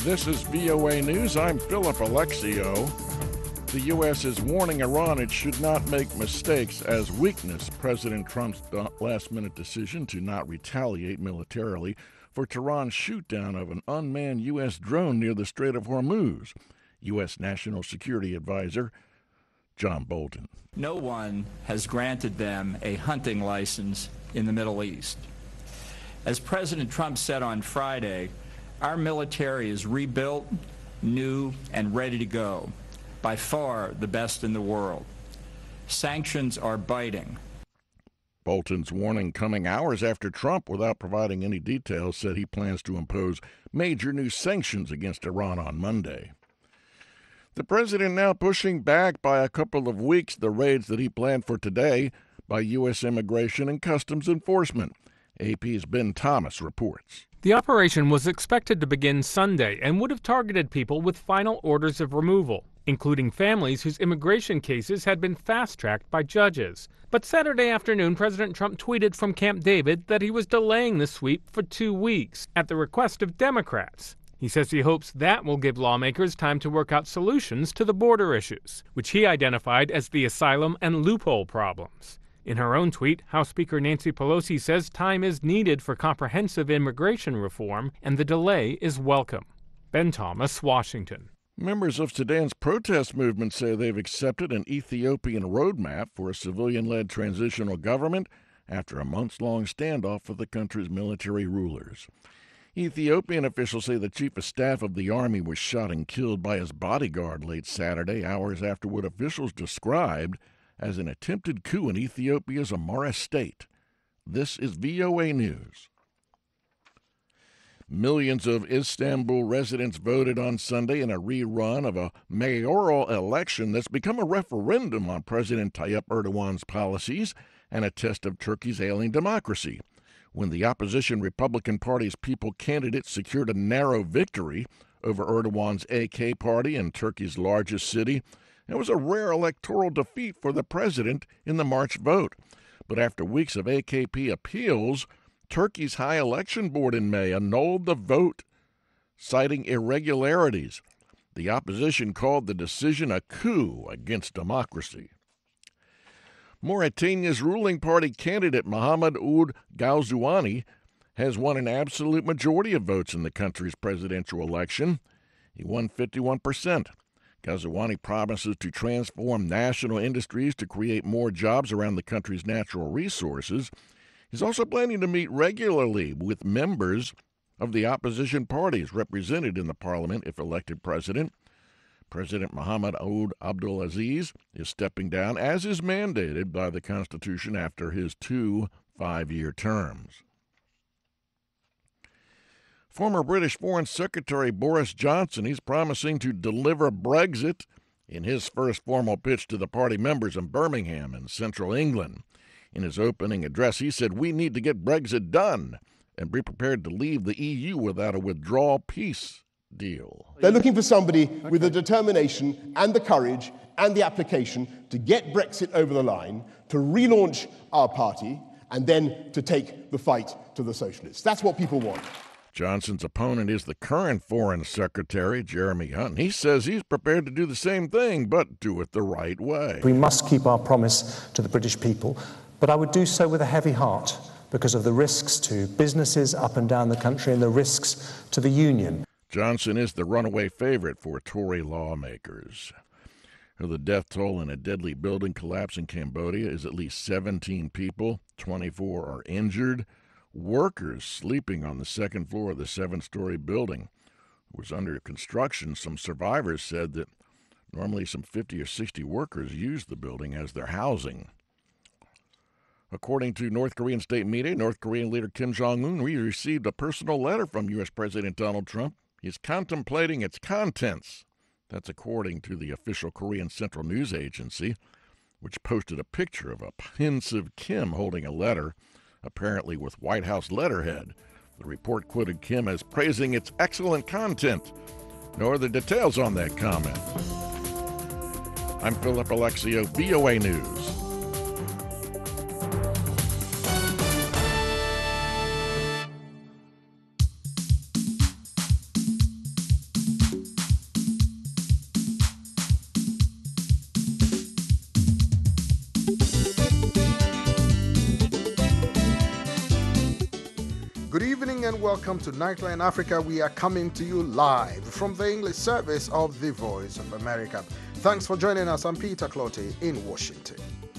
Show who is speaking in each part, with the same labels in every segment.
Speaker 1: This is VOA News. I'm Philip Alexio. The U.S. is warning Iran it should not make mistakes as weakness President Trump's last-minute decision to not retaliate militarily for Tehran's shoot-down of an unmanned U.S. drone near the Strait of Hormuz. U.S. National Security Advisor John Bolton.
Speaker 2: No one has granted them a hunting license in the Middle East. As President Trump said on Friday, our military is rebuilt, new, and ready to go. By far the best in the world. Sanctions are biting.
Speaker 1: Bolton's warning coming hours after Trump, without providing any details, said he plans to impose major new sanctions against Iran on Monday. The president now pushing back by a couple of weeks the raids that he planned for today by U.S. Immigration and Customs Enforcement. AP's Ben Thomas reports.
Speaker 3: The operation was expected to begin Sunday and would have targeted people with final orders of removal, including families whose immigration cases had been fast-tracked by judges. But Saturday afternoon, President Trump tweeted from Camp David that he was delaying the sweep for 2 weeks at the request of Democrats. He says he hopes that will give lawmakers time to work out solutions to the border issues, which he identified as the asylum and loophole problems. In her own tweet, House Speaker Nancy Pelosi says time is needed for comprehensive immigration reform, and the delay is welcome. Ben Thomas, Washington.
Speaker 1: Members of Sudan's protest movement say they've accepted an Ethiopian roadmap for a civilian-led transitional government after a months-long standoff with the country's military rulers. Ethiopian officials say the chief of staff of the army was shot and killed by his bodyguard late Saturday, hours after what officials described as an attempted coup in Ethiopia's Amhara state. This is VOA News. Millions of Istanbul residents voted on Sunday in a rerun of a mayoral election that's become a referendum on President Tayyip Erdogan's policies and a test of Turkey's ailing democracy. When the opposition Republican Party's People candidate secured a narrow victory over Erdogan's AK party in Turkey's largest city, it was a rare electoral defeat for the president in the March vote. But after weeks of AKP appeals, Turkey's High Election Board in May annulled the vote, citing irregularities. The opposition called the decision a coup against democracy. Mauritania's ruling party candidate Mohamed Ould Ghazouani has won an absolute majority of votes in the country's presidential election. He won 51%. Ghazouani promises to transform national industries to create more jobs around the country's natural resources. He's also planning to meet regularly with members of the opposition parties represented in the parliament if elected president. President Mohamed Ould Abdelaziz is stepping down, as is mandated by the Constitution, after his 2 5-year terms. Former British Foreign Secretary Boris Johnson is promising to deliver Brexit in his first formal pitch to the party members in Birmingham in central England. In his opening address, he said, "We need to get Brexit done and be prepared to leave the EU without a withdrawal peace deal."
Speaker 4: They're looking for somebody with the determination and the courage and the application to get Brexit over the line, to relaunch our party, and then to take the fight to the socialists. That's what people want.
Speaker 1: Johnson's opponent is the current Foreign Secretary, Jeremy Hunt. He says he's prepared to do the same thing, but do it the right way.
Speaker 5: We must keep our promise to the British people, but I would do so with a heavy heart because of the risks to businesses up and down the country and the risks to the union.
Speaker 1: Johnson is the runaway favorite for Tory lawmakers. The death toll in a deadly building collapse in Cambodia is at least 17 people. 24 are injured. Workers sleeping on the second floor of the 7-story building was under construction. Some survivors said that normally some 50 or 60 workers use the building as their housing. According to North Korean state media, North Korean leader Kim Jong-un received a personal letter from U.S. President Donald Trump. He's contemplating its contents. That's according to the official Korean Central News Agency, which posted a picture of a pensive Kim holding a letter, apparently with White House letterhead. The report quoted Kim as praising its excellent content. No other details on that comment. I'm Philip Alexio, VOA News.
Speaker 6: Good evening and welcome to Nightline Africa. We are coming to you live from the English service of the Voice of America. Thanks for joining us. I'm Peter Clottey in Washington.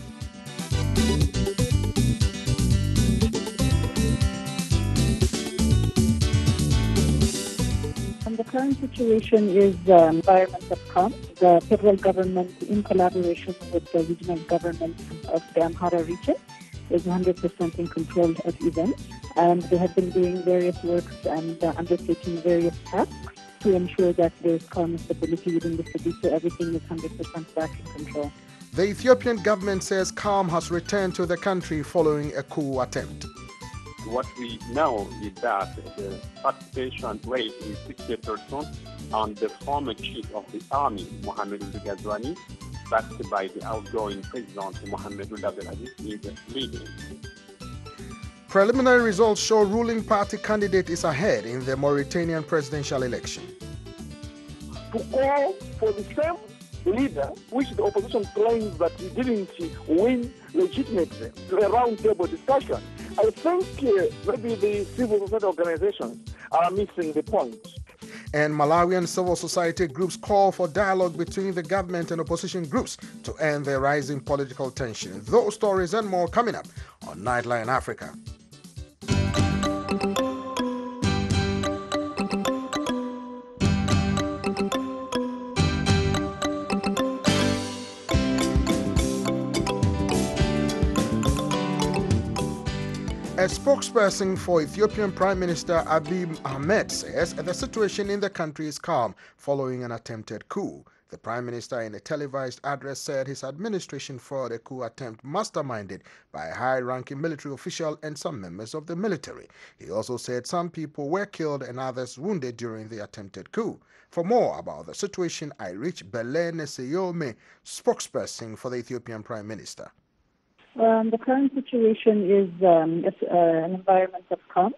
Speaker 7: The current situation is environment of calm. The federal government, in collaboration with the regional government of the Amhara region, is 100% in control of events. And they have been doing various works and undertaking various tasks to ensure that there is calm and stability within the city, so everything is 100% back in control.
Speaker 6: The Ethiopian government says calm has returned to the country following a coup attempt.
Speaker 8: What we know is that the participation rate is 60%, and the former chief of the army, Mohamed Ghazouani, backed by the outgoing president, Mohamed Abdelaziz, is leading.
Speaker 6: Preliminary results show ruling party candidate is ahead in the Mauritanian presidential election.
Speaker 9: To call for the same leader, which the opposition claims that he didn't win legitimately, to a round-table discussion. I think maybe the civil society organizations are missing the point.
Speaker 6: And Malawian civil society groups call for dialogue between the government and opposition groups to end the rising political tension. Those stories and more coming up on Nightline Africa. A spokesperson for Ethiopian Prime Minister Abiy Ahmed says the situation in the country is calm following an attempted coup. The Prime Minister, in a televised address, said his administration fought a coup attempt masterminded by a high-ranking military official and some members of the military. He also said some people were killed and others wounded during the attempted coup. For more about the situation, I reached Belene Seyome, spokesperson for the Ethiopian Prime Minister.
Speaker 7: The current situation is an environment of calm.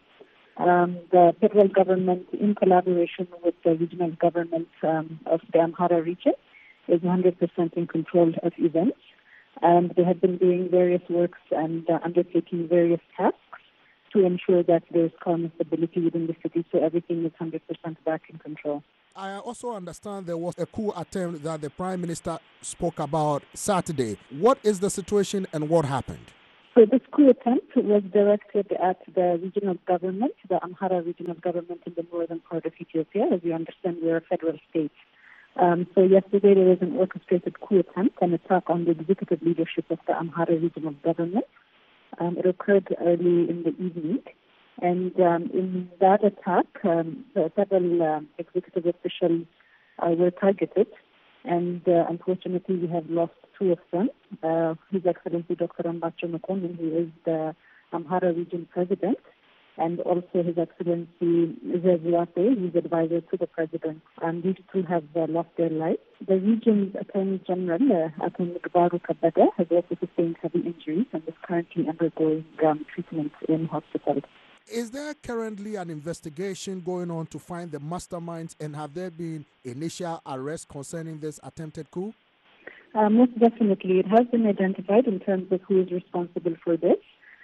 Speaker 7: The federal government, in collaboration with the regional government of the Amhara region, is 100% in control of events. And they have been doing various works and undertaking various tasks to ensure that there is calm and stability within the city, so everything is 100% back in control.
Speaker 6: I also understand there was a coup attempt that the Prime Minister spoke about Saturday. What is the situation and what happened?
Speaker 7: So this coup attempt was directed at the regional government, the Amhara regional government in the northern part of Ethiopia. As you understand, we are a federal state. So yesterday there was an orchestrated coup attempt, an attack on the executive leadership of the Amhara regional government. It occurred early in the evening. And in that attack, several executive officials were targeted. And unfortunately, we have lost two of them. His Excellency Dr. Ambacho Mekonnen, who is the Amhara region president, and also His Excellency Zezuate, who is advisor to the president. And these two have lost their lives. The region's Attorney General, Attorney Gbaru Kabede, has also sustained heavy injuries and is currently undergoing treatment in hospital.
Speaker 6: Is there currently an investigation going on to find the masterminds, and have there been initial arrests concerning this attempted coup?
Speaker 7: Most definitely. It has been identified in terms of who is responsible for this.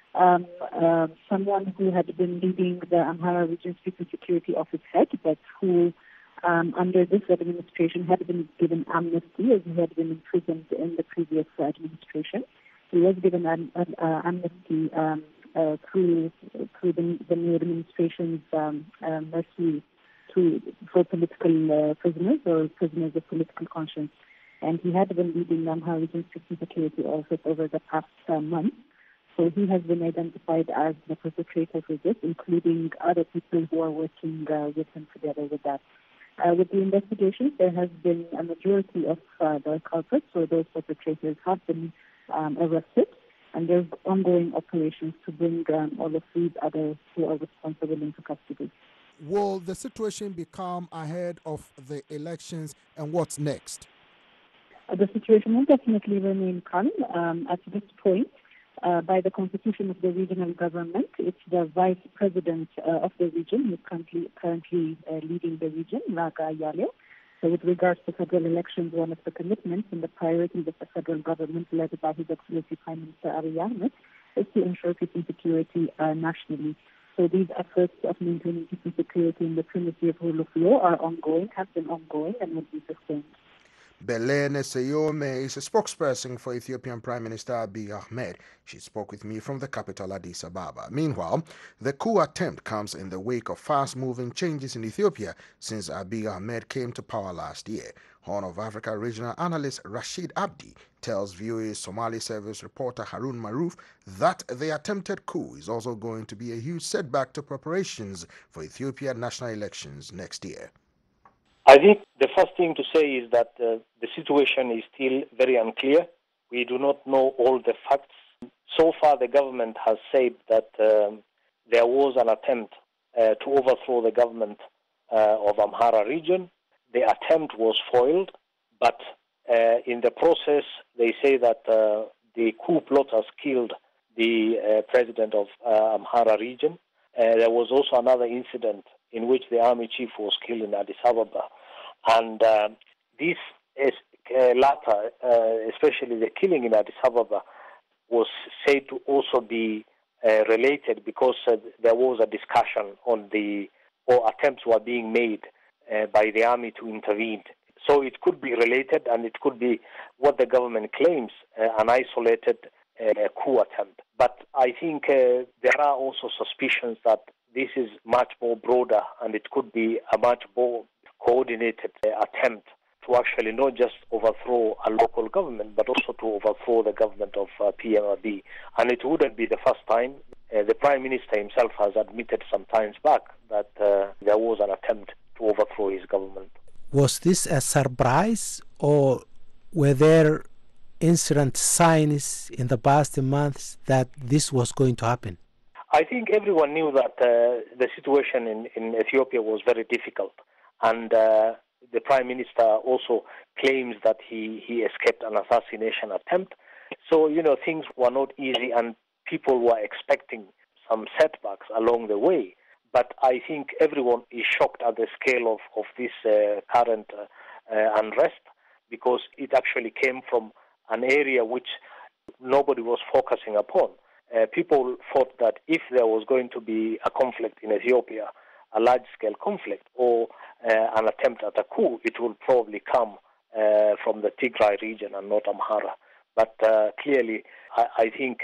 Speaker 7: Someone who had been leading the Amhara Region Peace and Security Office head, but who, under this administration, had been given amnesty as he had been imprisoned in the previous administration. He was given amnesty through the new administration's mercy for political prisoners or prisoners of political conscience. And he had been leading the Amhara Region Peace and Security Office over the past month. So he has been identified as the perpetrator for this, including other people who are working with him together with that. With the investigations, there has been a majority of the culprits, or those perpetrators, have been arrested. And there's ongoing operations to bring all of these others who are responsible into custody.
Speaker 6: Will the situation be calm ahead of the elections, and what's next?
Speaker 7: The situation will definitely remain calm. At this point, by the constitution of the regional government, it's the vice president of the region who is currently leading the region, Raga Yale. So with regards to federal elections, one of the commitments and the priorities of the federal government, led by His Excellency Prime Minister Abiy Ahmed, is to ensure peace and security nationally. So these efforts of maintaining peace and security and the primacy of rule of law are ongoing, have been ongoing, and will be sustained.
Speaker 6: Belene Seyome is a spokesperson for Ethiopian Prime Minister Abiy Ahmed. She spoke with me from the capital Addis Ababa. Meanwhile, the coup attempt comes in the wake of fast-moving changes in Ethiopia since Abiy Ahmed came to power last year. Horn of Africa regional analyst Rashid Abdi tells VOA's Somali service reporter Harun Maruf that the attempted coup is also going to be a huge setback to preparations for Ethiopian national elections next year.
Speaker 10: I think the first thing to say is that the situation is still very unclear. We do not know all the facts. So far, the government has said that there was an attempt to overthrow the government of Amhara region. The attempt was foiled, but in the process, they say that the coup plotters killed the president of Amhara region. There was also another incident in which the army chief was killed in Addis Ababa. And this latter, especially the killing in Addis Ababa, was said to also be related because there was a discussion on or attempts were being made by the army to intervene. So it could be related, and it could be what the government claims, an isolated coup attempt. But I think there are also suspicions that this is much more broader, and it could be a much more coordinated attempt to actually not just overthrow a local government, but also to overthrow the government of PM Abiy. And it wouldn't be the first time. The Prime Minister himself has admitted some times back that there was an attempt to overthrow his government.
Speaker 11: Was this a surprise, or were there incident signs in the past months that this was going to happen?
Speaker 10: I think everyone knew that the situation in Ethiopia was very difficult, and the Prime Minister also claims that he escaped an assassination attempt. So, things were not easy, and people were expecting some setbacks along the way. But I think everyone is shocked at the scale of this current unrest, because it actually came from an area which nobody was focusing upon. People thought that if there was going to be a conflict in Ethiopia, a large-scale conflict, or an attempt at a coup, it will probably come from the Tigray region and not Amhara. But clearly, I think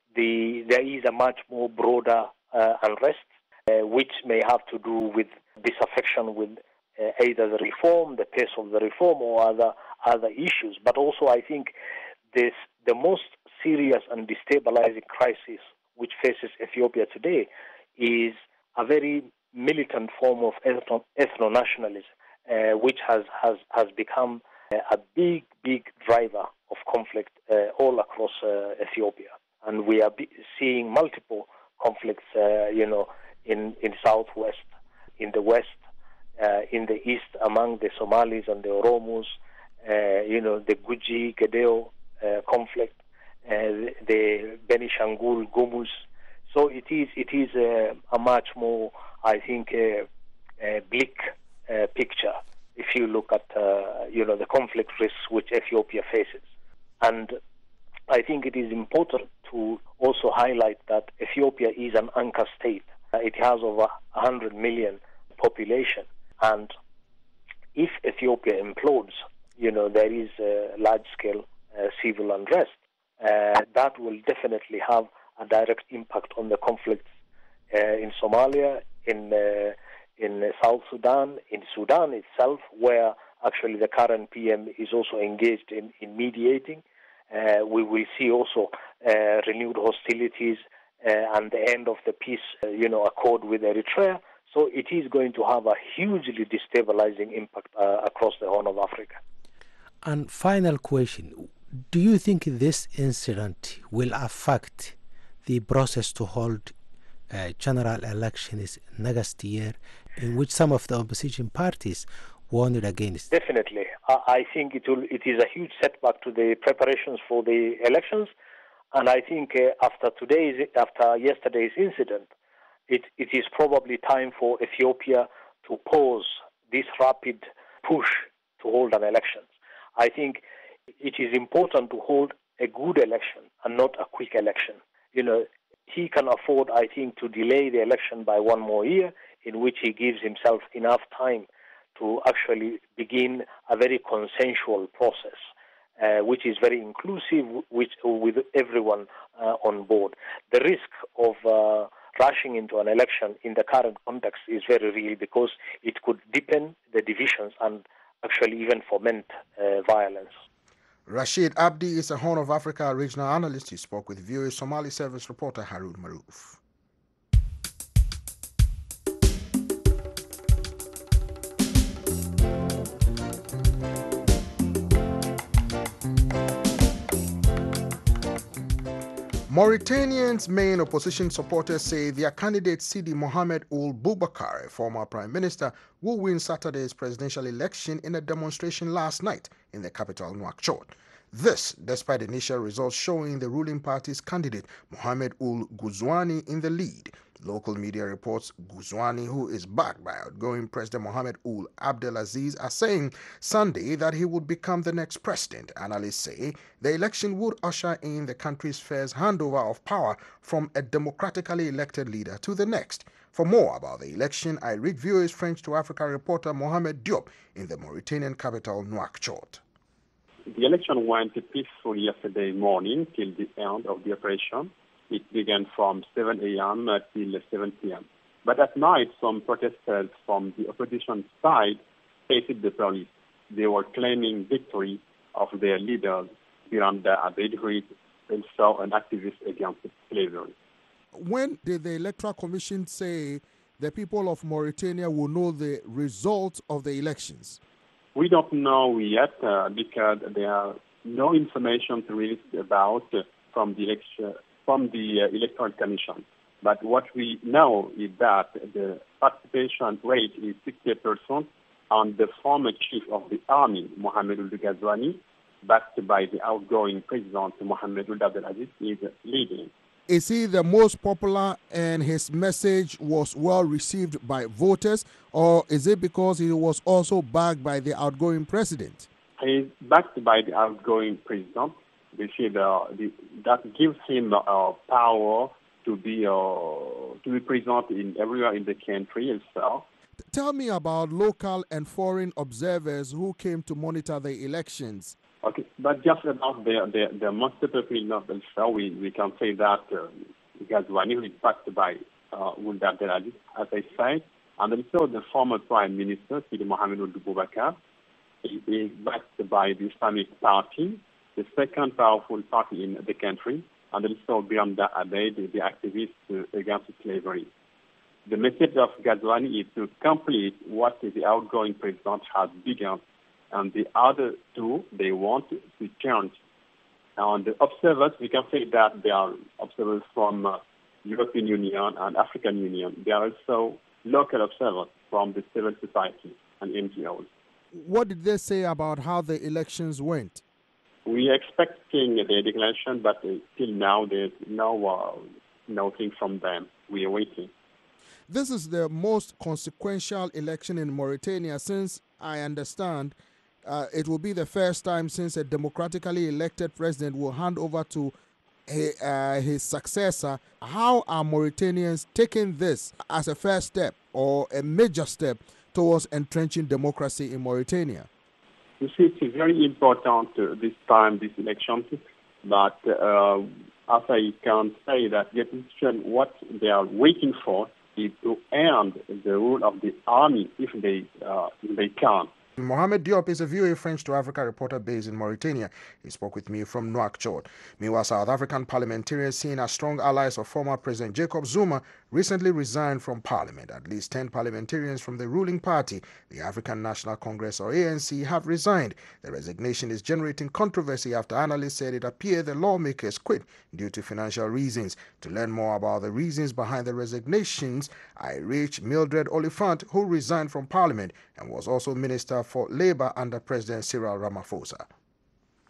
Speaker 10: there is a much more broader unrest, which may have to do with disaffection with either the reform, the pace of the reform, or other issues. But also, I think the most serious and destabilizing crisis which faces Ethiopia today is a very militant form of ethno-nationalism, which has become a big driver of conflict all across Ethiopia. And we are seeing multiple conflicts, in southwest, in the west, in the east among the Somalis and the Oromos, the Guji Gedeo conflict, the Benishangul Gumus. So it is a much more, I think, bleak picture if you look at the conflict risks which Ethiopia faces. And I think it is important to also highlight that Ethiopia is an anchor state. It has over 100 million population, and if Ethiopia implodes, there is large-scale civil unrest. That will definitely have a direct impact on the conflicts in Somalia, in South Sudan, in Sudan itself, where actually the current PM is also engaged in mediating. We will see also renewed hostilities and the end of the peace, accord with Eritrea. So it is going to have a hugely destabilizing impact across the Horn of Africa.
Speaker 11: And final question, do you think this incident will affect the process to hold general elections next year, in which some of the opposition parties warned against?
Speaker 10: Definitely. I think it is a huge setback to the preparations for the elections. And I think after yesterday's incident, it is probably time for Ethiopia to pause this rapid push to hold an election. I think it is important to hold a good election and not a quick election. he can afford, I think, to delay the election by one more year, in which he gives himself enough time to actually begin a very consensual process, which is very inclusive, with everyone on board. The risk of rushing into an election in the current context is very real, because it could deepen the divisions and actually even foment violence.
Speaker 6: Rashid Abdi is a Horn of Africa regional analyst. He spoke with VOA Somali service reporter Harun Maruf. Mauritanians' main opposition supporters say their candidate Sidi Mohamed Ould Boubacar, a former prime minister, will win Saturday's presidential election in a demonstration last night in the capital Nouakchott. This, despite initial results showing the ruling party's candidate Mohamed Ould Ghazouani in the lead. Local media reports Ghazouani, who is backed by outgoing President Mohamed Ould Abdelaziz, are saying Sunday that he would become the next president. Analysts say the election would usher in the country's first handover of power from a democratically elected leader to the next. For more about the election, I read VOA's French to Africa reporter Mohamed Diop in the Mauritanian capital Nouakchott.
Speaker 8: The election went peaceful yesterday morning till the end of the operation. It began from 7 a.m. till 7 p.m. But at night, some protesters from the opposition side faced the police. They were claiming victory of their leaders, Biranda Abeid, who is also an activist against slavery.
Speaker 6: When did the Electoral Commission say the people of Mauritania will know the results of the elections?
Speaker 8: We don't know yet because there are no information released about from the Electoral Commission. But what we know is that the participation rate is 60%, and the former chief of the army, Mohamed Ould Ghazouani, backed by the outgoing president, Mohamed Ould Abdelaziz, is leading.
Speaker 6: Is he the most popular and his message was well received by voters, or is it because he was also backed by the outgoing president?
Speaker 8: He is backed by the outgoing president. They say that gives him power to be present in everywhere in the country itself.
Speaker 6: Tell me about local and foreign observers who came to monitor the elections.
Speaker 8: Okay, but just about the most popular themselves, we can say that Ghazouani is backed by Ould Abdelaziz, as I said, and also the former Prime Minister, Sidi Mohamed Ould Boubacar, is backed by the Islamic Party, the second powerful party in the country, and also Biranda Abeid, the activist against slavery. The message of Ghazouani is to complete what the outgoing president has begun, and the other two, they want to change. And the observers, we can say that they are observers from European Union and African Union. They are also local observers from the civil society and NGOs.
Speaker 6: What did they say about how the elections went?
Speaker 8: We are expecting the declaration, but till now there's nothing from them. We are waiting.
Speaker 6: This is the most consequential election in Mauritania since I understand it will be the first time since a democratically elected president will hand over to his successor. How are Mauritanians taking this as a first step or a major step towards entrenching democracy in Mauritania?
Speaker 8: You see, it's very important this time, this election, but as I can say that the opposition, what they are waiting for is to end the rule of the army if they can.
Speaker 6: Mohamed Diop is a VOA French to Africa reporter based in Mauritania. He spoke with me from Nouakchott. Meanwhile, South African parliamentarians seen as strong allies of former President Jacob Zuma recently resigned from parliament. At least 10 parliamentarians from the ruling party, the African National Congress or ANC, have resigned. The resignation is generating controversy after analysts said it appeared the lawmakers quit due to financial reasons. To learn more about the reasons behind the resignations, I reached Mildred Oliphant, who resigned from parliament and was also Minister for Labour under President Cyril Ramaphosa.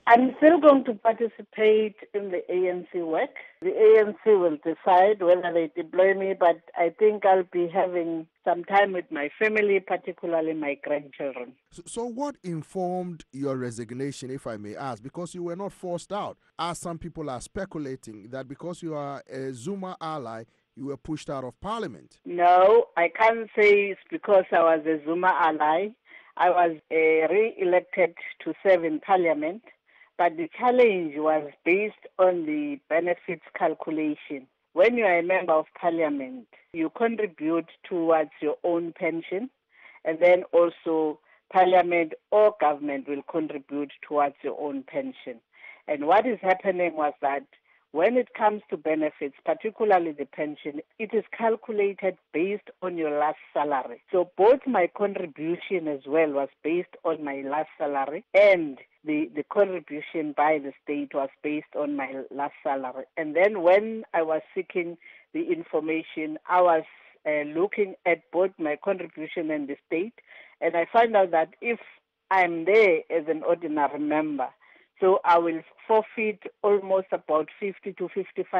Speaker 12: I'm still going to participate in the ANC work. The ANC will decide whether they deploy me, but I think I'll be having some time with my family, particularly my grandchildren.
Speaker 6: So what informed your resignation, if I may ask? Because you were not forced out, as some people are speculating that because you are a Zuma ally, you were pushed out of parliament.
Speaker 12: No, I can't say it's because I was a Zuma ally. I was re-elected to serve in parliament, but the challenge was based on the benefits calculation. When you are a member of parliament, you contribute towards your own pension, and then also parliament or government will contribute towards your own pension. And what is happening was that when it comes to benefits, particularly the pension, it is calculated based on your last salary. So both my contribution as well was based on my last salary, and the contribution by the state was based on my last salary. And then when I was seeking the information, I was looking at both my contribution and the state, and I found out that if I'm there as an ordinary member, so I will forfeit almost about 50 to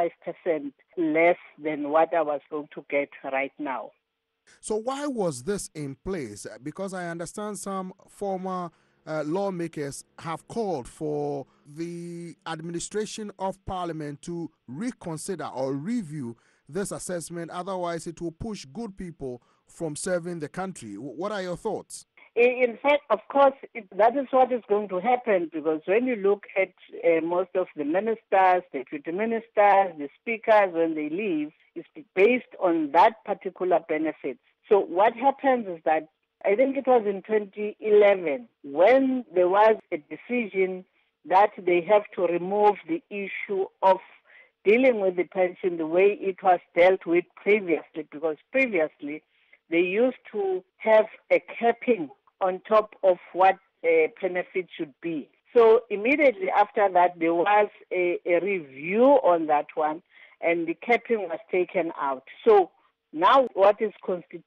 Speaker 12: 55% less than what I was going to get right now.
Speaker 6: So why was this in place? Because I understand some former lawmakers have called for the administration of parliament to reconsider or review this assessment. Otherwise, it will push good people from serving the country. What are your thoughts?
Speaker 12: In fact, of course, that is what is going to happen, because when you look at most of the ministers, deputy ministers, the speakers, when they leave, it's based on that particular benefit. So what happens is that I think it was in 2011 when there was a decision that they have to remove the issue of dealing with the pension the way it was dealt with previously, because previously they used to have a capping on top of what a benefit should be. So immediately after that, there was a review on that one, and the capping was taken out. So now what is constituting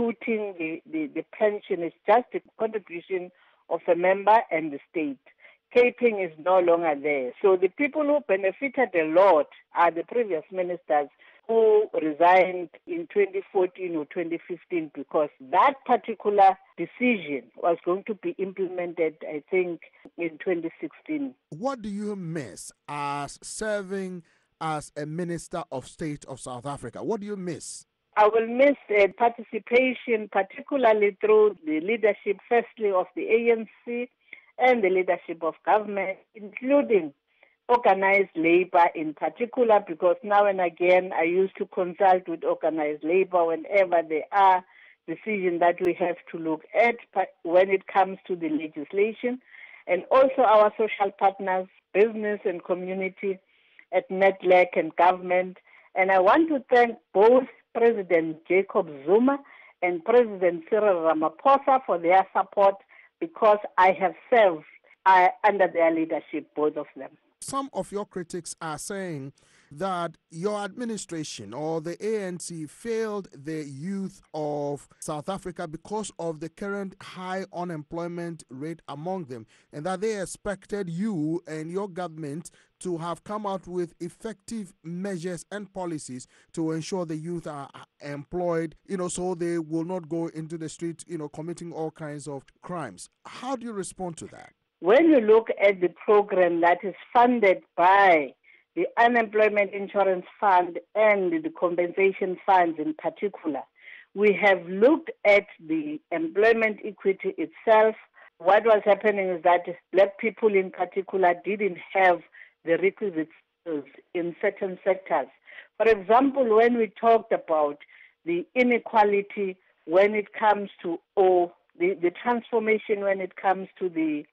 Speaker 12: the pension is just the contribution of a member and the state. Capping is no longer there. So the people who benefited a lot are the previous ministers who resigned in 2014 or 2015, because that particular decision was going to be implemented, I think, in 2016.
Speaker 6: What do you miss as serving as a Minister of State of South Africa? What do you miss?
Speaker 12: I will miss participation, particularly through the leadership, firstly, of the ANC and the leadership of government, including organized labor in particular, because now and again I used to consult with organized labor whenever there are decisions that we have to look at when it comes to the legislation, and also our social partners, business and community at NEDLAC and government. And I want to thank both President Jacob Zuma and President Cyril Ramaphosa for their support, because I have served under their leadership, both of them.
Speaker 6: Some of your critics are saying that your administration or the ANC failed the youth of South Africa because of the current high unemployment rate among them, and that they expected you and your government to have come out with effective measures and policies to ensure the youth are employed, so they will not go into the street, committing all kinds of crimes. How do you respond to that?
Speaker 12: When you look at the program that is funded by the Unemployment Insurance Fund and the compensation funds in particular, we have looked at the employment equity itself. What was happening is that black people in particular didn't have the requisite skills in certain sectors. For example, when we talked about the inequality when it comes to, or the transformation when it comes to the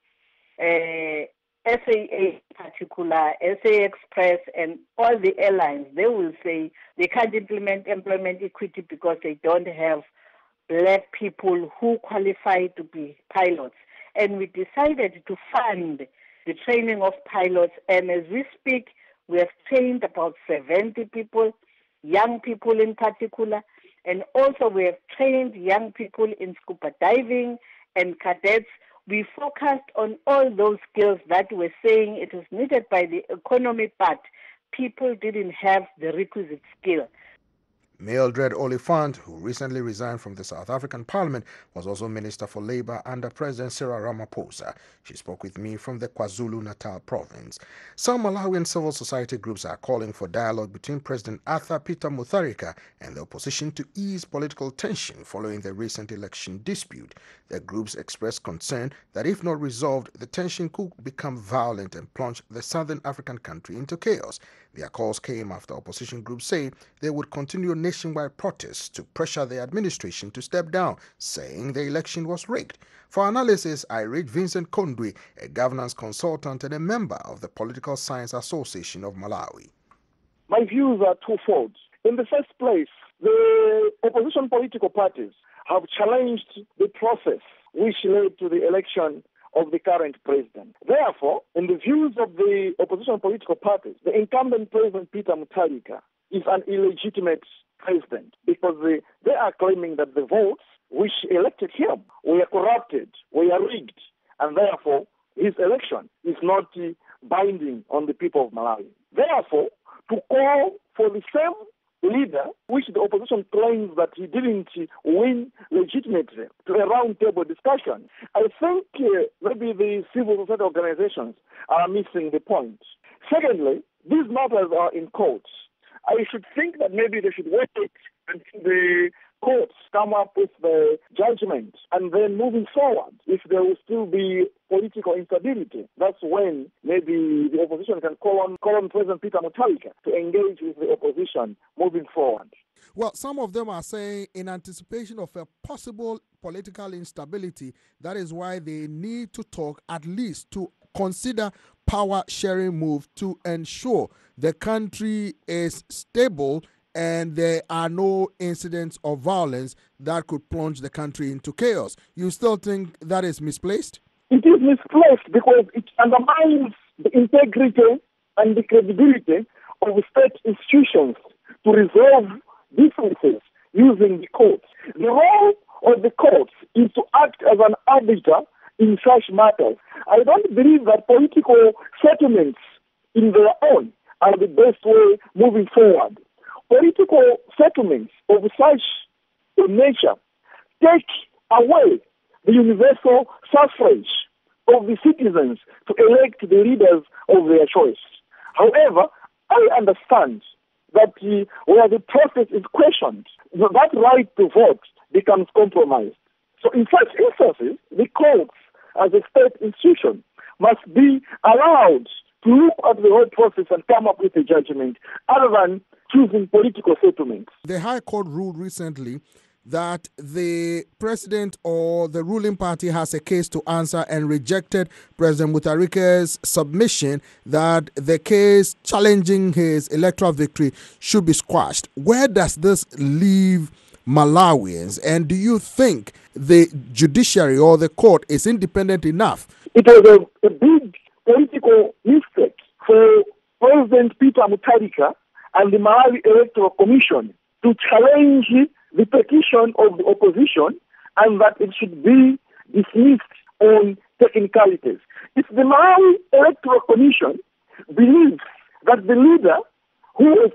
Speaker 12: SAA in particular, SA Express and all the airlines, they will say they can't implement employment equity because they don't have black people who qualify to be pilots. And we decided to fund the training of pilots, and as we speak, we have trained about 70 people, young people in particular, and also we have trained young people in scuba diving and cadets we focused on all those skills that we're saying it is needed by the economy, but people didn't have the requisite skill.
Speaker 6: Mildred Oliphant, who recently resigned from the South African Parliament, was also Minister for Labour under President Cyril Ramaphosa. She spoke with me from the KwaZulu-Natal province. Some Malawian civil society groups are calling for dialogue between President Arthur Peter Mutharika and the opposition to ease political tension following the recent election dispute. The groups expressed concern that if not resolved, the tension could become violent and plunge the southern African country into chaos. Their calls came after opposition groups say they would continue nationwide protests to pressure the administration to step down, saying the election was rigged. For analysis, I read Vincent Kondwe, a governance consultant and a member of the Political Science Association of Malawi.
Speaker 9: My views are twofold. In the first place, the opposition political parties have challenged the process which led to the election of the current president. Therefore, in the views of the opposition political parties, the incumbent president Peter Mutharika is an illegitimate president because they are claiming that the votes which elected him were corrupted, were rigged, and therefore his election is not binding on the people of Malawi. Therefore, to call for the same leader, which the opposition claims that he didn't win legitimately, to a round-table discussion, I think maybe the civil society organizations are missing the point. Secondly, these matters are in courts. I should think that maybe they should wait until the courts come up with the judgment, and then moving forward, if there will still be political instability, that's when maybe the opposition can call on President Peter Mutharika to engage with the opposition moving forward.
Speaker 6: Well, some of them are saying in anticipation of a possible political instability, that is why they need to talk, at least to consider power-sharing move to ensure the country is stable and there are no incidents of violence that could plunge the country into chaos. You still think that is misplaced?
Speaker 9: It is misplaced because it undermines the integrity and the credibility of state institutions to resolve differences using the courts. The role of the courts is to act as an arbiter in such matters. I don't believe that political settlements in their own are the best way moving forward. Political settlements of such a nature take away the universal suffrage of the citizens to elect the leaders of their choice. However, I understand that where the process is questioned, that right to vote becomes compromised. So in such instances, the courts, as a state institution, must be allowed to look at the whole process and come up with a judgment other than choosing political settlements.
Speaker 6: The High Court ruled recently that the president or the ruling party has a case to answer and rejected President Mutharika's submission that the case challenging his electoral victory should be squashed. Where does this leave Malawians? And do you think the judiciary or the court is independent enough?
Speaker 9: It was a big political mistake for President Peter Mutharika and the Malawi Electoral Commission to challenge the petition of the opposition and that it should be dismissed on technicalities. If the Malawi Electoral Commission believes that the leader who was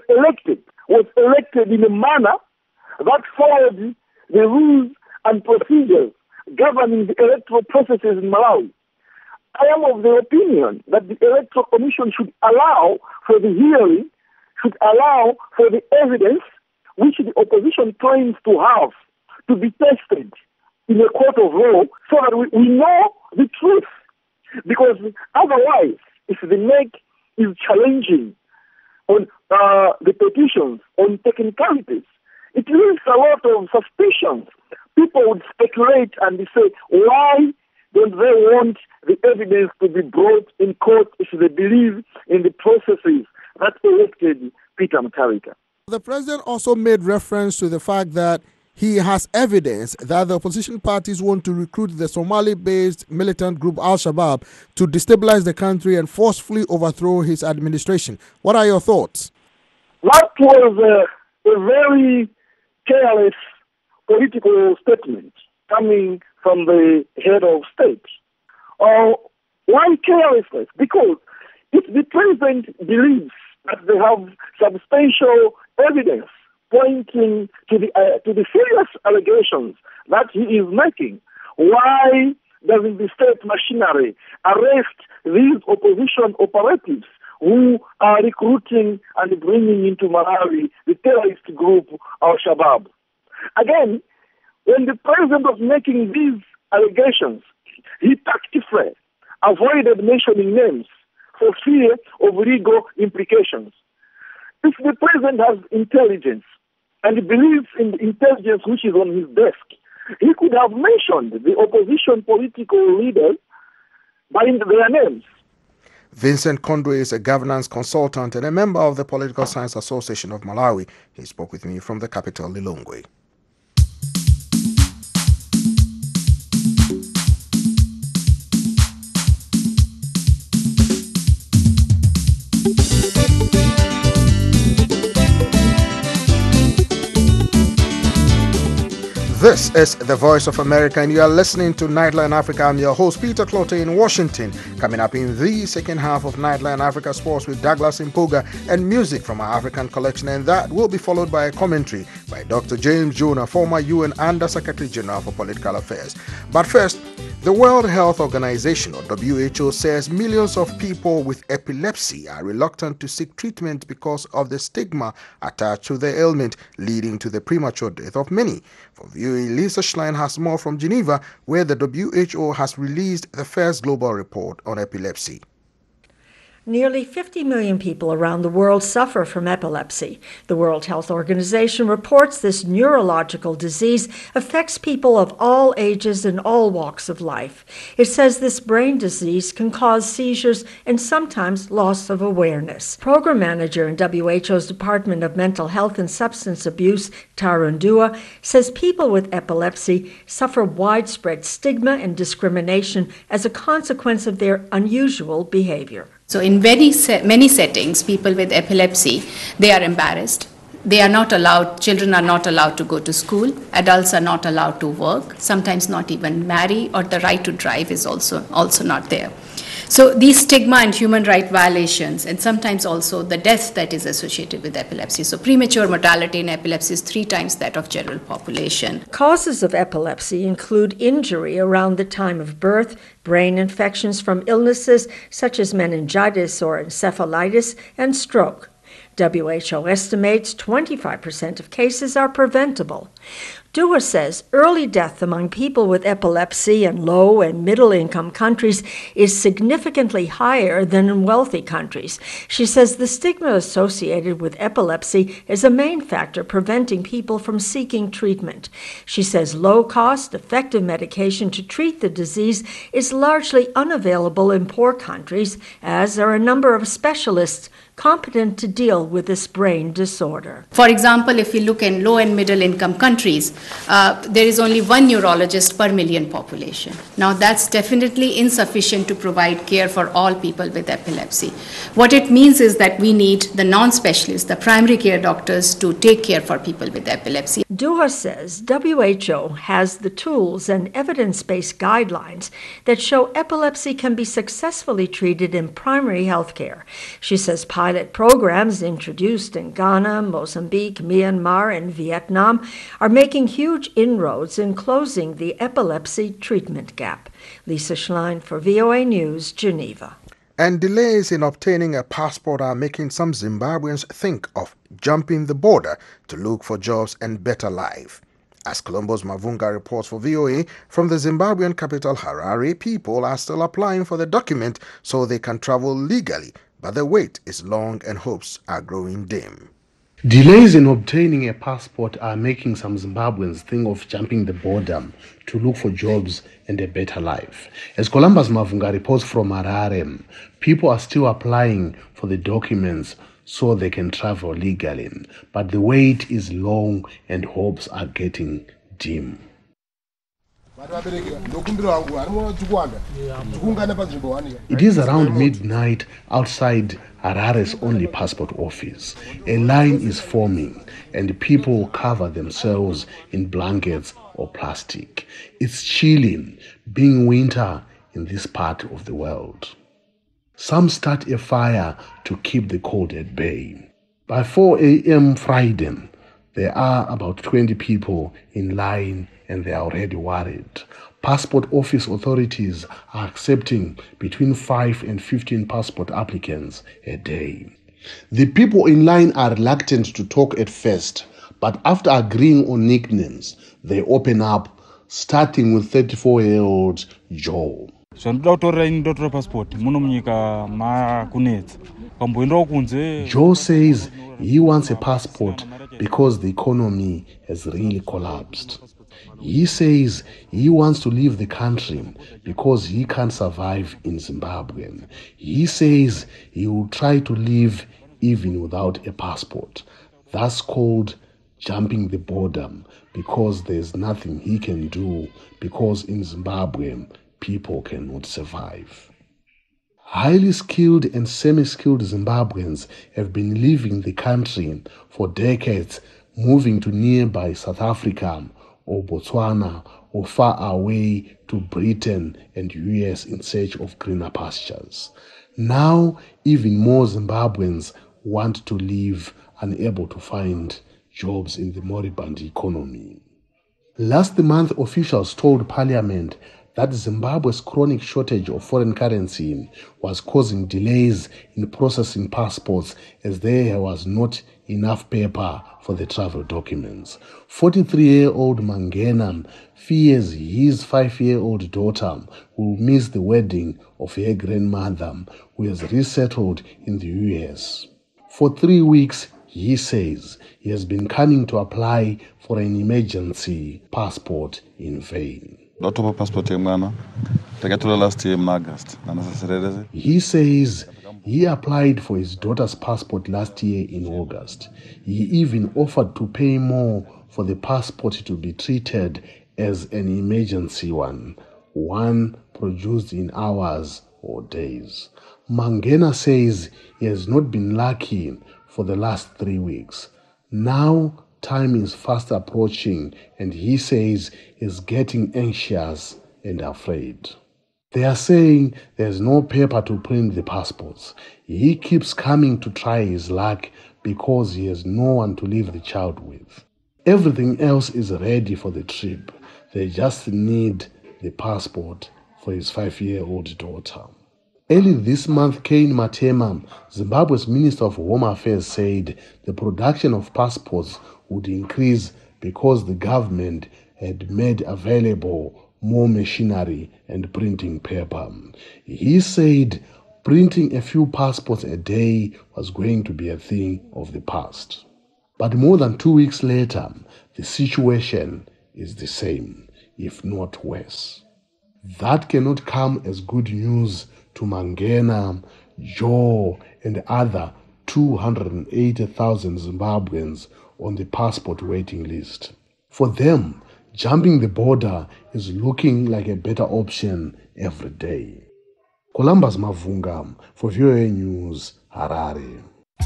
Speaker 9: elected in a manner that followed the rules and procedures governing the electoral processes in Malawi, I am of the opinion that the Electoral Commission should allow for the hearing, should allow for the evidence which the opposition claims to have to be tested in a court of law so that we know the truth. Because otherwise, if the NEC is challenging on the petitions on technicalities, it leaves a lot of suspicions. People would speculate and say, why don't they want the evidence to be brought in court if they believe in the processes that elected Peter Mutharika?
Speaker 6: The president also made reference to the fact that he has evidence that the opposition parties want to recruit the Somali-based militant group Al-Shabaab to destabilize the country and forcefully overthrow his administration. What are your thoughts?
Speaker 9: That was a very careless political statement coming from the head of state. or why carelessness? Because if the president believes that they have substantial evidence pointing to the serious allegations that he is making, why doesn't the state machinery arrest these opposition operatives who are recruiting and bringing into Malawi the terrorist group Al-Shabaab? Again, when the president was making these allegations, he tactfully avoided mentioning names for fear of legal implications. If the president has intelligence and he believes in the intelligence which is on his desk, he could have mentioned the opposition political leaders by their names.
Speaker 6: Vincent Kondwe is a governance consultant and a member of the Political Science Association of Malawi. He spoke with me from the capital, Lilongwe. This is the Voice of America, and you are listening to Nightline Africa. I'm your host, Peter Clotte in Washington. Coming up in the second half of Nightline Africa Sports with Douglas Impuga and music from our African collection, and that will be followed by a commentary by Dr. James Jonah, former UN Under Secretary General for Political Affairs. But first, the World Health Organization, or WHO, says millions of people with epilepsy are reluctant to seek treatment because of the stigma attached to the ailment, leading to the premature death of many. For VOA, Lisa Schlein has more from Geneva, where the WHO has released the first global report on epilepsy.
Speaker 13: Nearly 50 million people around the world suffer from epilepsy. The World Health Organization reports this neurological disease affects people of all ages and all walks of life. It says this brain disease can cause seizures and sometimes loss of awareness. Program manager in WHO's Department of Mental Health and Substance Abuse, Tarun Dua, says people with epilepsy suffer widespread stigma and discrimination as a consequence of their unusual behavior.
Speaker 14: So in many settings, people with epilepsy, they are embarrassed. They are not allowed, children are not allowed to go to school, adults are not allowed to work, sometimes not even marry, or the right to drive is also not there. So these stigma and human right violations, and sometimes also the death that is associated with epilepsy. So premature mortality in epilepsy is 3 times that of general population.
Speaker 13: Causes of epilepsy include injury around the time of birth, brain infections from illnesses such as meningitis or encephalitis, and stroke. WHO estimates 25% of cases are preventable. Dua says early death among people with epilepsy in low and middle income countries is significantly higher than in wealthy countries. She says the stigma associated with epilepsy is a main factor preventing people from seeking treatment. She says low-cost, effective medication to treat the disease is largely unavailable in poor countries, as are a number of specialists competent to deal with this brain disorder.
Speaker 14: For example, if we look in low and middle income countries, there is only 1 neurologist per million population. Now that's definitely insufficient to provide care for all people with epilepsy. What it means is that we need the non-specialists, the primary care doctors, to take care for people with epilepsy.
Speaker 13: Dua says WHO has the tools and evidence-based guidelines that show epilepsy can be successfully treated in primary health care. She says pilot programs introduced in Ghana, Mozambique, Myanmar, and Vietnam are making huge inroads in closing the epilepsy treatment gap. Lisa Schlein for VOA News, Geneva.
Speaker 6: And delays in obtaining a passport are making some Zimbabweans think of jumping the border to look for jobs and better life. As Colombo's Mavunga reports for VOA, from the Zimbabwean capital Harare, people are still applying for the document so they can travel legally, but the wait is long and hopes are growing dim.
Speaker 15: Delays in obtaining a passport are making some Zimbabweans think of jumping the border to look for jobs and a better life. As Columbus Mavunga reports from Harare, people are still applying for the documents so they can travel legally, but the wait is long and hopes are getting dim. It is around midnight outside Harare's only passport office. A line is forming and people cover themselves in blankets or plastic. It's chilly, being winter in this part of the world. Some start a fire to keep the cold at bay. By 4 a.m. Friday, there are about 20 people in line and they are already worried. Passport office authorities are accepting between 5 and 15 passport applicants a day. The people in line are reluctant to talk at first, but after agreeing on nicknames, they open up, starting with 34-year-old Joe. Joe says he wants a passport because the economy has really collapsed. He says he wants to leave the country because he can't survive in Zimbabwe. He says he will try to leave even without a passport. That's called jumping the border because there's nothing he can do because in Zimbabwe, people cannot survive. Highly skilled and semi-skilled Zimbabweans have been leaving the country for decades, moving to nearby South Africa or Botswana or far away to Britain and US in search of greener pastures. Now, even more Zimbabweans want to leave, unable to find jobs in the moribund economy. Last month, officials told Parliament that Zimbabwe's chronic shortage of foreign currency was causing delays in processing passports as there was not enough paper for the travel documents. 43-year-old Mangena fears his 5-year-old daughter will miss the wedding of her grandmother, who has resettled in the US. For 3 weeks, he says he has been coming to apply for an emergency passport in vain. He says he applied for his daughter's passport last year in August. He even offered to pay more for the passport to be treated as an emergency one produced in hours or days. Mangena says he has not been lucky for the last 3 weeks. Now time is fast approaching and he says he's getting anxious and afraid. They are saying there's no paper to print the passports. He keeps coming to try his luck because he has no one to leave the child with. Everything else is ready for the trip. They just need the passport for his 5-year-old daughter. Early this month, Kane Matema, Zimbabwe's Minister of Home Affairs, said the production of passports would increase because the government had made available more machinery and printing paper. He said printing a few passports a day was going to be a thing of the past. But more than 2 weeks later, the situation is the same, if not worse. That cannot come as good news to Mangena, Joe, and other 280,000 Zimbabweans on the passport waiting list. For them, jumping the border is looking like a better option every day. Columbus Mavunga for VOA News, Harare.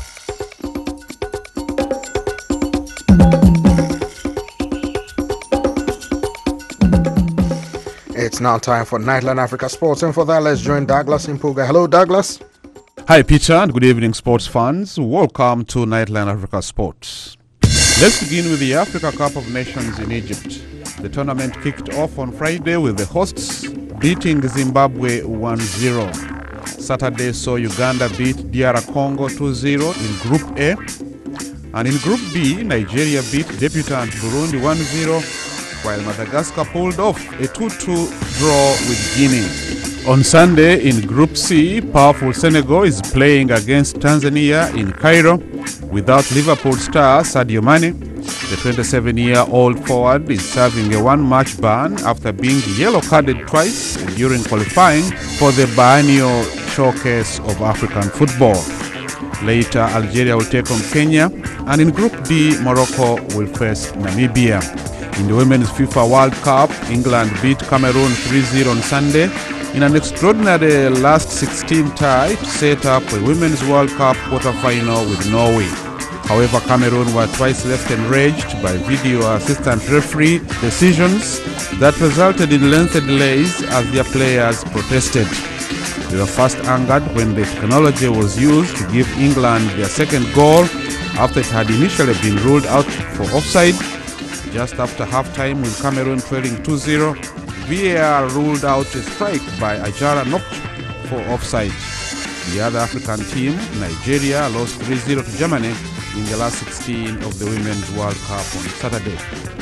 Speaker 6: It's now time for Nightline Africa Sports, and for that, let's join Douglas Impuga. Hello, Douglas.
Speaker 16: Hi, Peter, and good evening, sports fans. Welcome to Nightline Africa Sports. Let's begin with the Africa Cup of Nations in Egypt. The tournament kicked off on Friday with the hosts beating Zimbabwe 1-0. Saturday saw Uganda beat DR Congo 2-0 in Group A. And in Group B, Nigeria beat debutant Burundi 1-0, while Madagascar pulled off a 2-2 draw with Guinea. On Sunday in Group C, powerful Senegal is playing against Tanzania in Cairo without Liverpool star Sadio Mane. The 27-year-old forward is serving a one-match ban after being yellow-carded twice during qualifying for the biennial showcase of African football. Later, Algeria will take on Kenya, and in Group D, Morocco will face Namibia. In the Women's FIFA World Cup, England beat Cameroon 3-0 on Sunday in an extraordinary last 16 tie to set up a Women's World Cup quarter-final with Norway. However, Cameroon were twice left enraged by video assistant referee decisions that resulted in lengthy delays as their players protested. They were first angered when the technology was used to give England their second goal after it had initially been ruled out for offside. Just after half-time, with Cameroon trailing 2-0, VAR ruled out a strike by Ajara Nok for offside. The other African team, Nigeria, lost 3-0 to Germany in the last 16 of the Women's World Cup on Saturday.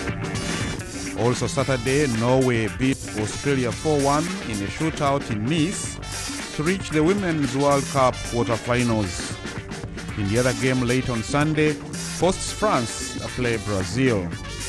Speaker 16: Also Saturday, Norway beat Australia 4-1 in a shootout in Nice to reach the Women's World Cup quarter-finals. In the other game late on Sunday, hosts France play Brazil.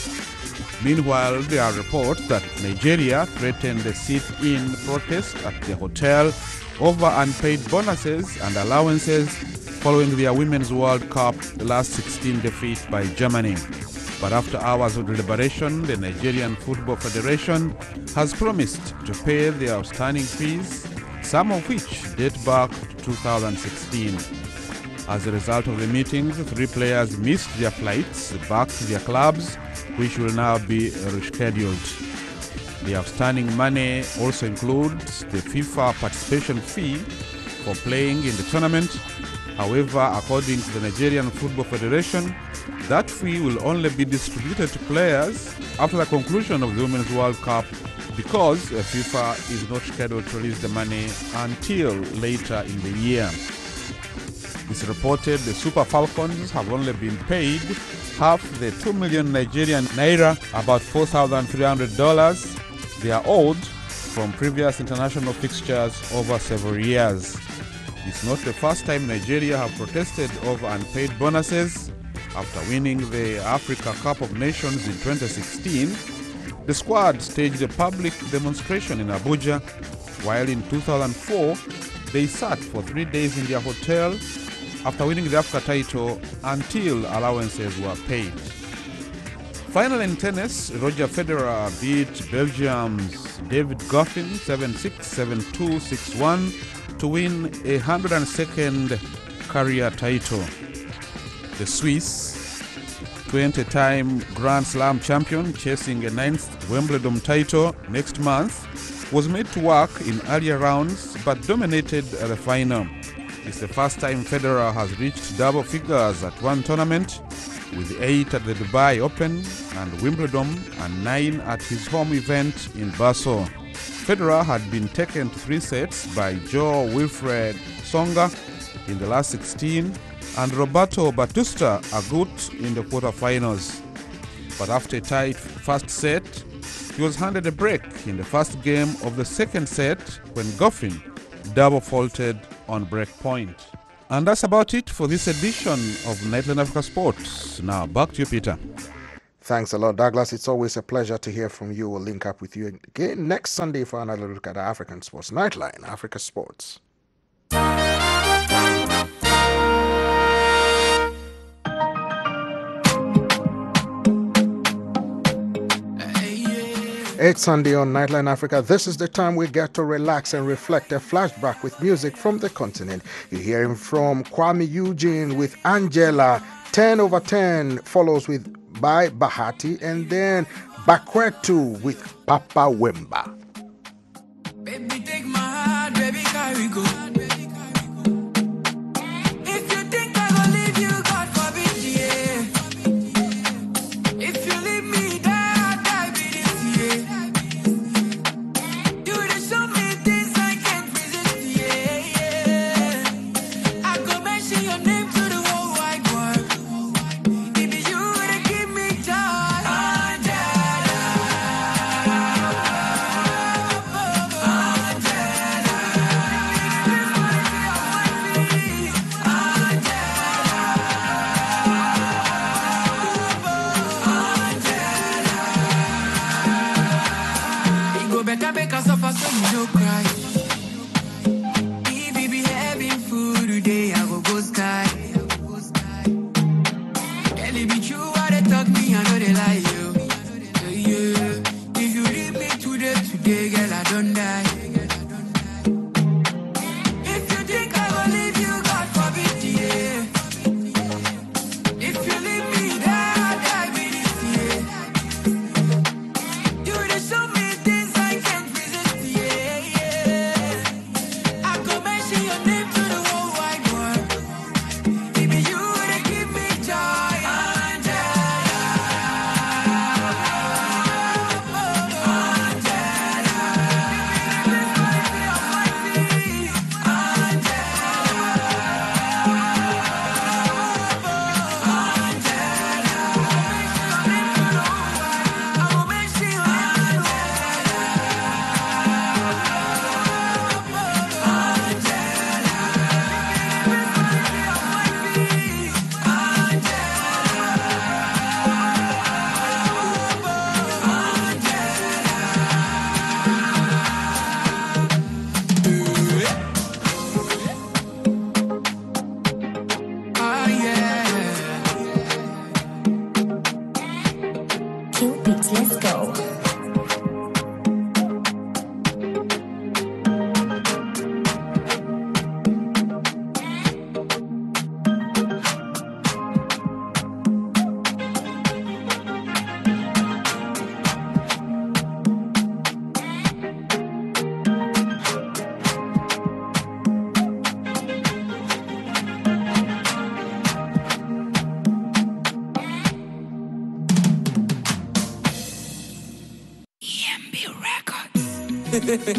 Speaker 16: Meanwhile, there are reports that Nigeria threatened a sit-in protest at the hotel over unpaid bonuses and allowances following their Women's World Cup last 16 defeat by Germany. But after hours of deliberation, the Nigerian Football Federation has promised to pay the outstanding fees, some of which date back to 2016. As a result of the meetings, 3 players missed their flights back to their clubs, which will now be rescheduled. The outstanding money also includes the FIFA participation fee for playing in the tournament. However, according to the Nigerian Football Federation, that fee will only be distributed to players after the conclusion of the Women's World Cup because FIFA is not scheduled to release the money until later in the year. It's reported the Super Falcons have only been paid half the 2 million Nigerian naira, about $4,300, they are owed from previous international fixtures over several years. It's not the first time Nigeria have protested over unpaid bonuses. After winning the Africa Cup of Nations in 2016, the squad staged a public demonstration in Abuja, while in 2004, they sat for 3 days in their hotel after winning the Africa title until allowances were paid. Finally, in tennis, Roger Federer beat Belgium's David Goffin 7-6, 7-2, 6-1 to win a 102nd career title. The Swiss, 20-time Grand Slam champion chasing a 9th Wimbledon title next month, was made to work in earlier rounds but dominated the final. It's the first time Federer has reached double figures at one tournament, with 8 at the Dubai Open and Wimbledon and 9 at his home event in Basel. Federer had been taken to 3 sets by Jo-Wilfried Tsonga in the last 16 and Roberto Bautista Agut in the quarterfinals. But after a tight first set, he was handed a break in the first game of the second set when Goffin double faulted on break point. And that's about it for this edition of Nightline Africa Sports. Now, back to you, Peter.
Speaker 6: Thanks a lot, Douglas. It's always a pleasure to hear from you. We'll link up with you again next Sunday for another look at African sports. Nightline Africa Sports. It's Sunday on Nightline Africa. This is the time we get to relax and reflect. A flashback with music from the continent. You're hearing from Kwame Eugene with Angela. 10 over 10 follows with by Bahati, and then Bakwetu with Papa Wemba.
Speaker 17: Baby, take my heart, baby, carry go. If you think I will leave you, God forbid, yeah. If you leave me, die be this year. You just show me things I can't resist, yeah. I go mention your name to the whole wide world. Baby, you would give me joy. Better make us suffer so you no cry. If we be having food today, I will go sky. Girl, it be true what they talk me, I know they lie you. Yeah. If you leave me today, girl, I don't die. If you think I will leave you, God forbid, yeah. If MB Records.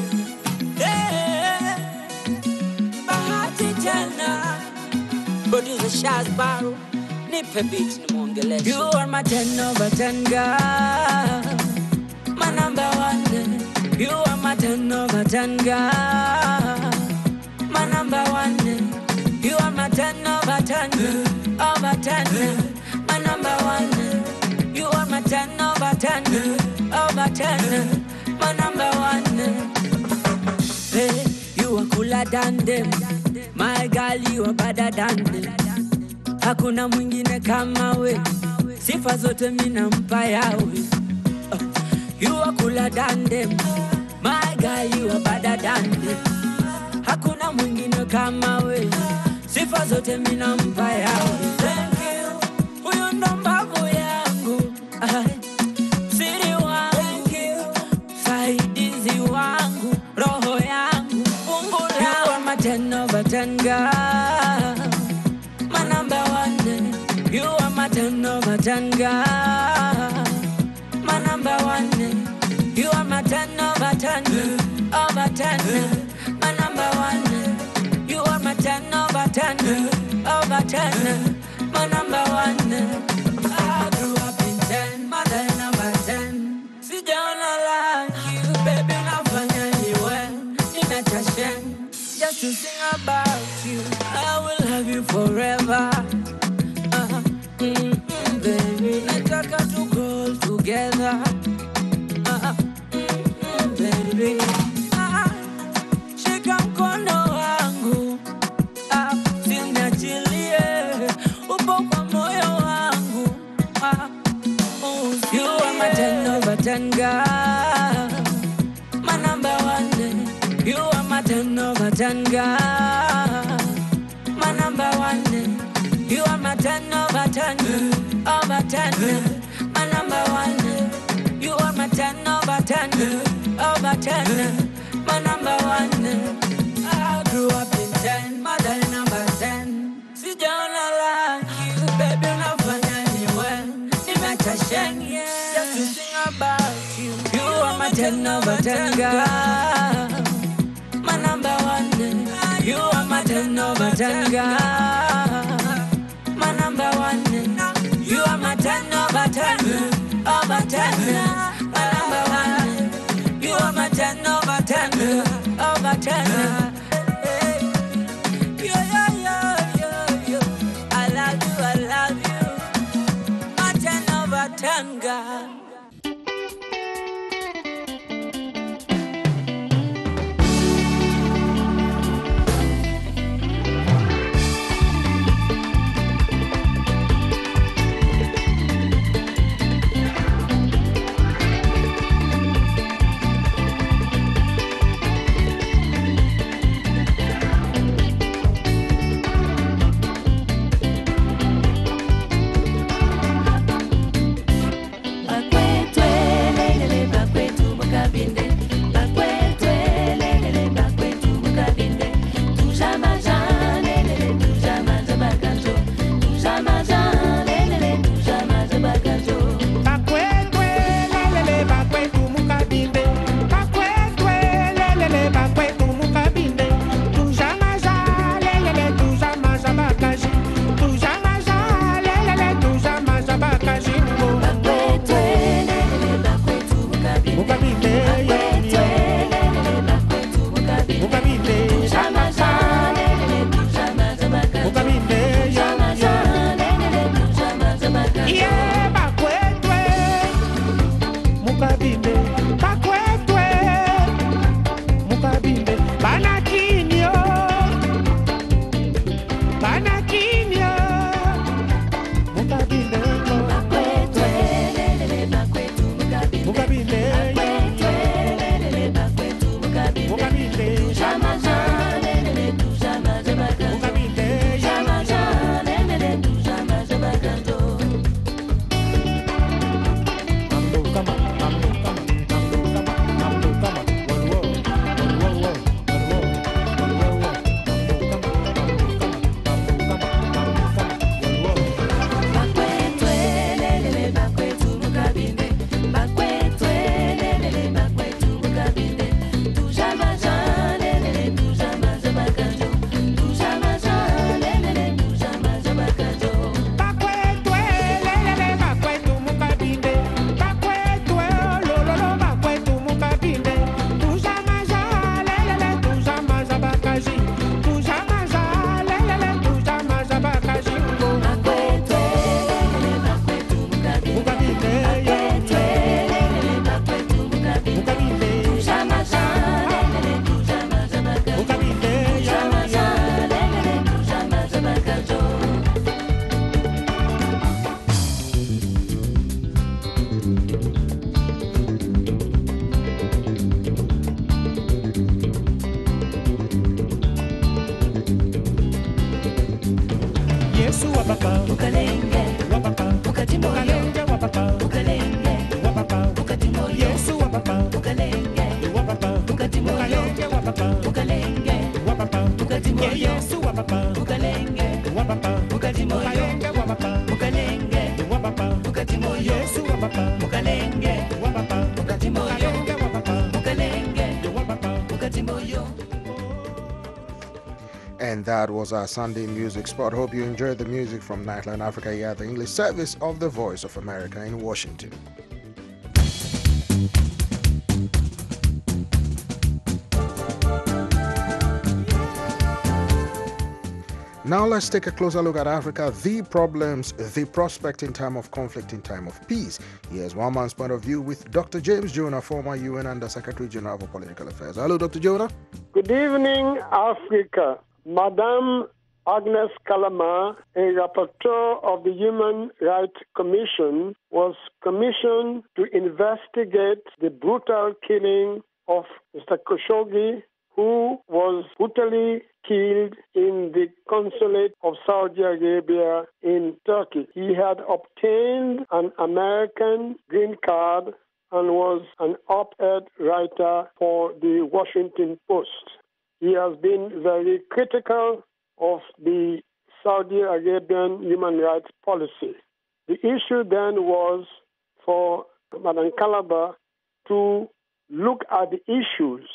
Speaker 17: Yeah. Bahati tena. Producer Shaz Baru. Nipe beat ni mwongeleshe. You are my 10 over 10 girl. My number one. You are my 10 over 10 girl. My number one. You are my 10 over 10. Over 10. My number one. You are my 10 over 10. Over 10. My number one. Hey, you are cooler than them. My girl, you are better than them. Hakuna mwingine kama we. Sifa zote mina mpa yawe. You are cooler than them. My girl, you are better than them. Hakuna mwingine kama we. Sifa zote mina mpa yawe. Thank you. Huyu ndo mbavu yangu. Siri wangu. Thank you. Saidizi wangu. Roho yangu. Fungula. You are my 10 over 10 girl. My number one. You are my 10 over 10 girl. My number one. You are my 10 over 10. Over 10. My number one. You are my 10 over 10. Over 10. My number one. I grew up in 10. My 10 over 10. Sijaona like you, baby, nafanya niwe. Ninachashen. Just to sing about you. I will love you forever. Baby, nataka to grow together. Baby, shika mkono wangu, siniachilie, upo kwa moyo wangu. You are my 10 over 10 girl. My number one. You are my 10 over 10 girl. My number one. You are my 10 over 10. Over 10. My number one. You are my 10 over 10. Over 10. My number one. I grew up in 10. My number 10. Sijaona like you, baby, unafanya niwe. Nimechashen, just to sing about you. You are my 10 over 10 girl. My number one. You are my 10 over 10 girl. My number one. You are my 10 over 10. Over 10. My number one. You are my 10 over 10. Over 10. Yo. I love you. My 10 over 10 girl.
Speaker 18: Mukabinde
Speaker 17: ukalenge, ukati moyo, ukalenge, ukati moyo, ukalenge, ukati moyo, ukalenge, ukati moyo, ukalenge, ukati moyo, ukalenge, ukati moyo, ukalenge, ukati moyo, ukalenge, ukati moyo.
Speaker 6: And that was our Sunday music spot. Hope you enjoyed the music from Nightline Africa here, the English service of the Voice of America in Washington. Now let's take a closer look at Africa, the problems, the prospect in time of conflict, in time of peace. Here's one man's point of view with Dr. James Jonah, former UN Under Secretary General for Political Affairs. Hello, Dr. Jonah.
Speaker 18: Good evening, Africa. Madame Agnes Calama, a rapporteur of the Human Rights Commission, was commissioned to investigate the brutal killing of Mr. Khashoggi, who was brutally killed in the consulate of Saudi Arabia in Turkey. He had obtained an American green card and was an op-ed writer for the Washington Post. He has been very critical of the Saudi Arabian human rights policy. The issue then was for Madame Calaba to look at the issues,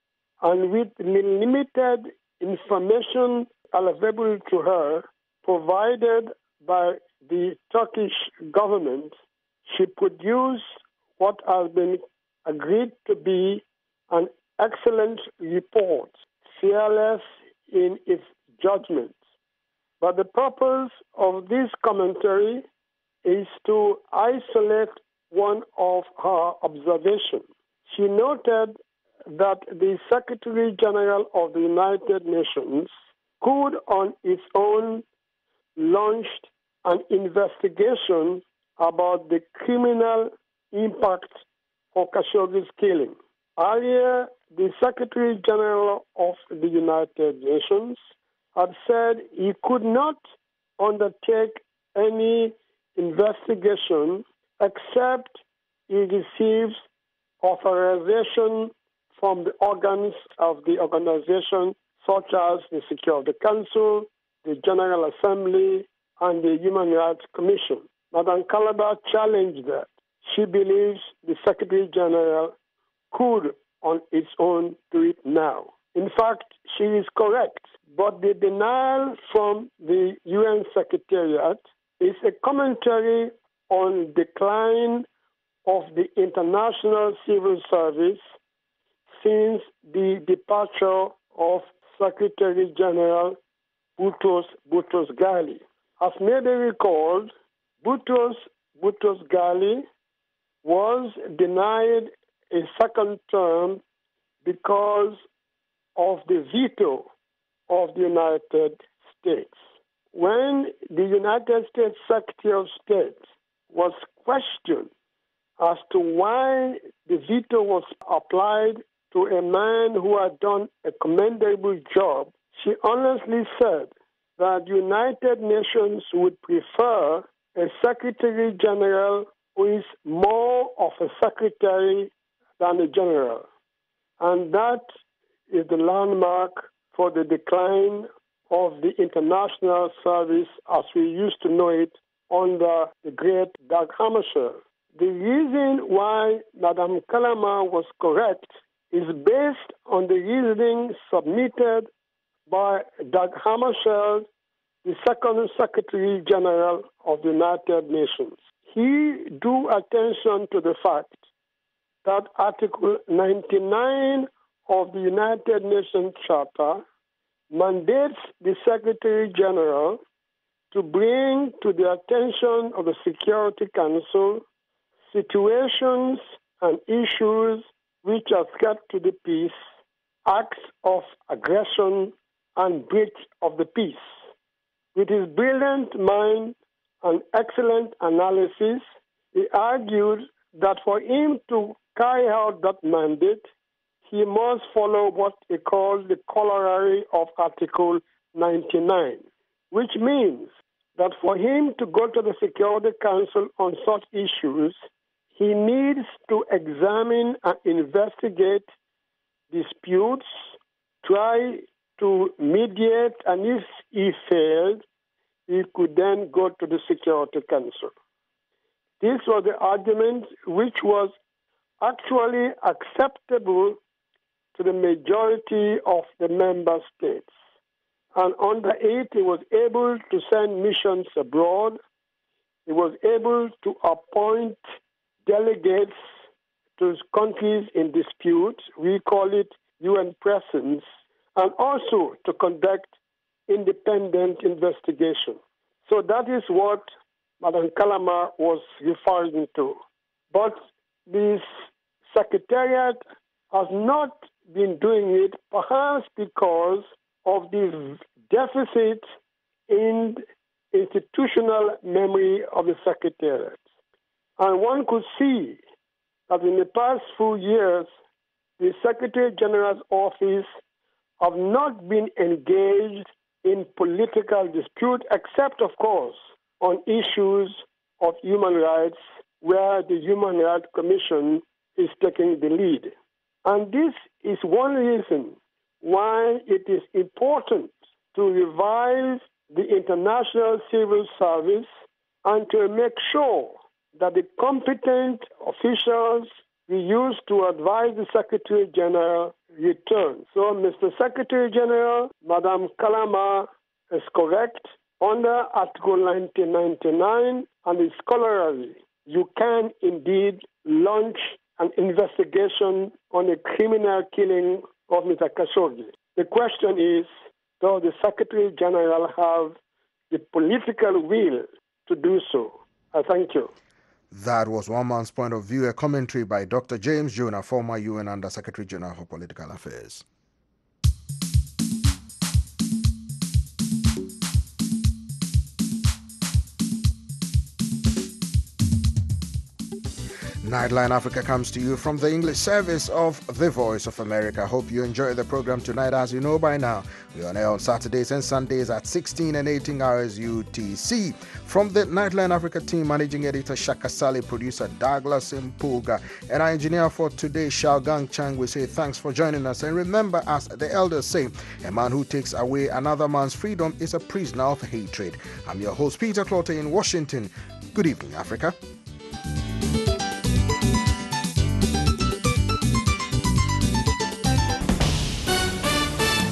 Speaker 18: and with limited information available to her, provided by the Turkish government, she produced what has been agreed to be an excellent report, fearless in its judgment. But the purpose of this commentary is to isolate one of her observations. She noted that the Secretary General of the United Nations could on its own launch an investigation about the criminal impact of Khashoggi's killing. Earlier, the Secretary General of the United Nations had said he could not undertake any investigation except he receives authorization from the organs of the organization, such as the Security Council, the General Assembly, and the Human Rights Commission. Madame Calaba challenged that. She believes the Secretary General could, on its own, do it now. In fact, she is correct, but the denial from the UN Secretariat is a commentary on decline of the international civil service since the departure of Secretary General Boutros Ghali. As may be recalled, Boutros Ghali was denied a second term because of the veto of the United States. When the United States Secretary of State was questioned as to why the veto was applied to a man who had done a commendable job, she honestly said that the United Nations would prefer a Secretary General who is more of a secretary than a general. And that is the landmark for the decline of the international service as we used to know it under the great Dag Hammarskjöld. The reason why Madame Calama was correct is based on the reasoning submitted by Dag Hammarskjöld, the second Secretary General of the United Nations. He drew attention to the fact that Article 99 of the United Nations Charter mandates the Secretary General to bring to the attention of the Security Council situations and issues which are threat to the peace, acts of aggression, and breach of the peace. With his brilliant mind and excellent analysis, he argued that for him to carry out that mandate, he must follow what he called the corollary of Article 99, which means that for him to go to the Security Council on such issues, he needs to examine and investigate disputes, try to mediate, and if he failed, he could then go to the Security Council. This was the argument which was actually acceptable to the majority of the member states. And under it, he was able to send missions abroad. He was able to appoint delegates to countries in dispute. We call it UN presence, and also to conduct independent investigation. So that is what Madam Kalama was referring to. But this secretariat has not been doing it, perhaps because of the deficit in institutional memory of the secretariat. And one could see that in the past few years, the Secretary General's office have not been engaged in political dispute, except, of course, on issues of human rights, where the Human Rights Commission is taking the lead. And this is one reason why it is important to revive the international civil service and to make sure that the competent officials we use to advise the Secretary General return. So, Mr. Secretary General, Madam Kalama is correct. Under Article 1999 and its corollary, you can indeed launch an investigation on a criminal killing of Mr. Khashoggi. The question is, does the Secretary General have the political will to do so? I thank you.
Speaker 6: That was one man's point of view, a commentary by Dr. James Jonah, former UN Under Secretary General for Political Affairs. Nightline Africa comes to you from the English service of The Voice of America. Hope you enjoy the program tonight. As you know by now, we're on air on Saturdays and Sundays at 16 and 18 hours UTC. From the Nightline Africa team, managing editor Shaka Sali, producer Douglas Mpuga, and our engineer for today, Xiaogang Chang, we say thanks for joining us. And remember, as the elders say, a man who takes away another man's freedom is a prisoner of hatred. I'm your host, Peter Clotter in Washington. Good evening, Africa.